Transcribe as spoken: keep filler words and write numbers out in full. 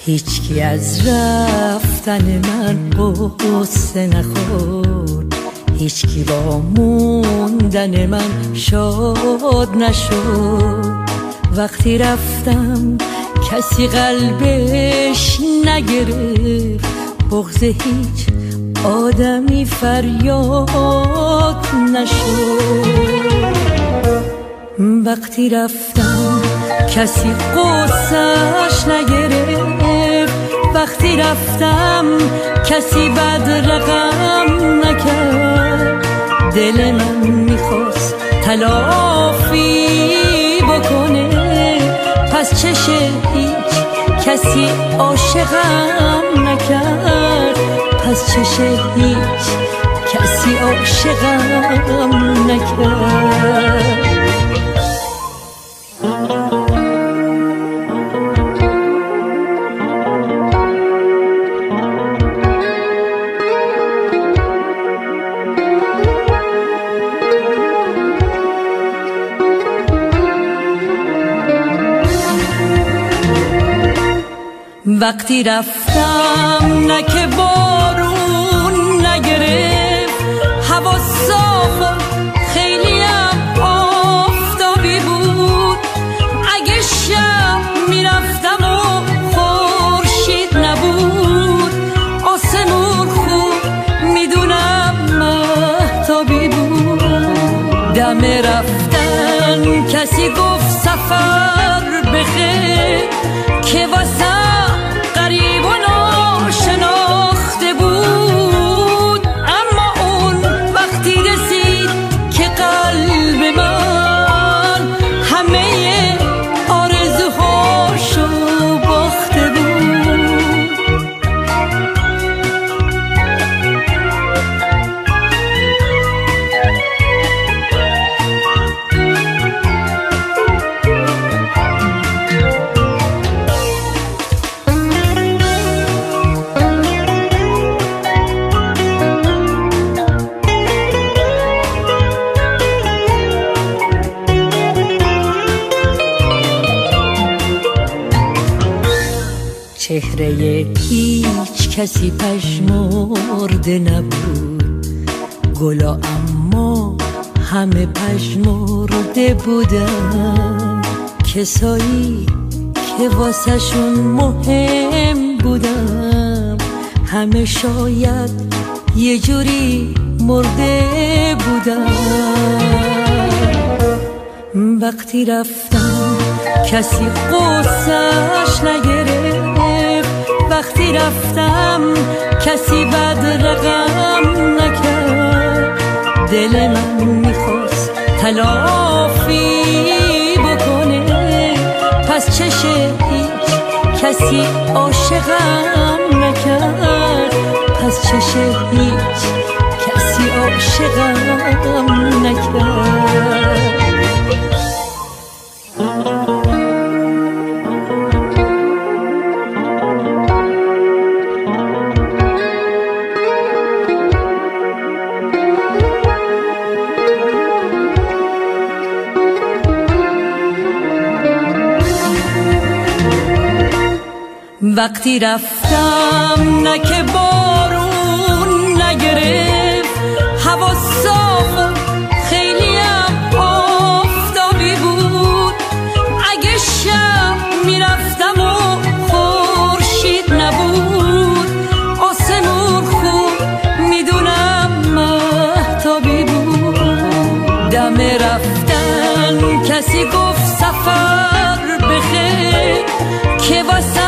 هیچکی از رفتن من قصه نخورد، هیچکی با موندن من شاد نشد. وقتی رفتم کسی قلبش نگرفت، بغض هیچ آدمی فریاد نشد. وقتی رفتم کسی قصه‌اش نگرفت، وقتی رفتم کسی بد رقم نکرد. دل من میخواست تلافی بکنه، پس چشه هیچ کسی عاشقم نکرد. پس چشه هیچ کسی عاشقم نکرد. وقتی رفتم نه که بارون نگرفت، هوا صاف و خیلیم آفتابی بود. اگه شب میرفتم و خورشید نبود، آسمون خوب میدونم مهتابی بود. دم رفتن کسی گفت سفر بخیر، که واسه غریب و ناشناخته بود. اما اون وقتی رسید که قلب من همه آرزوهاشو باخته بود. چهره هیچ کسی پژمرده نبود، گلا اما همه پژمرده بودن. کسایی که واسه شون مهم بودم، همه شاید یه جوری مرده بودن. وقتی رفتم کسی قصه‌اش نگرفت، وقتی رفتم کسی بد رقم نکرد. دل من میخواست تلافی بکنه، پس چشه هیچ کسی عاشقم نکرد. پس چشه هیچ کسی عاشقم نکرد. وقتی رفتم نه که بارون نگرفت، هوا صاف و خیلیم آفتابی بود. اگه شب میرفتم و خورشید نبود، آسمون خوب میدونم مهتابی بود. دم رفتن کسی گفت سفر بخیر، که واسه